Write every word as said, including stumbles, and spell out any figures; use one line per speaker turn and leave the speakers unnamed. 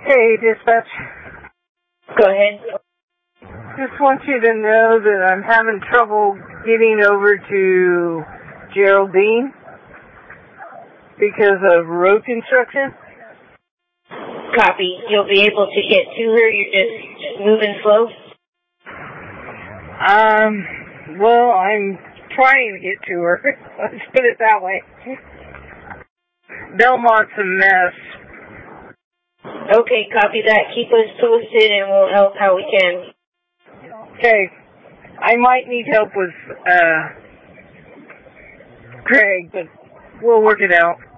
Hey, dispatch.
Go ahead.
Just want you to know that I'm having trouble getting over to Geraldine because of road construction.
Copy. You'll be able to get to her. You're just moving slow?
Um, well, I'm trying to get to her. Let's put it that way. Belmont's a mess.
Okay, copy that. Keep us posted and we'll help how we can.
Okay. I might need help with, uh, Craig, but we'll work it out.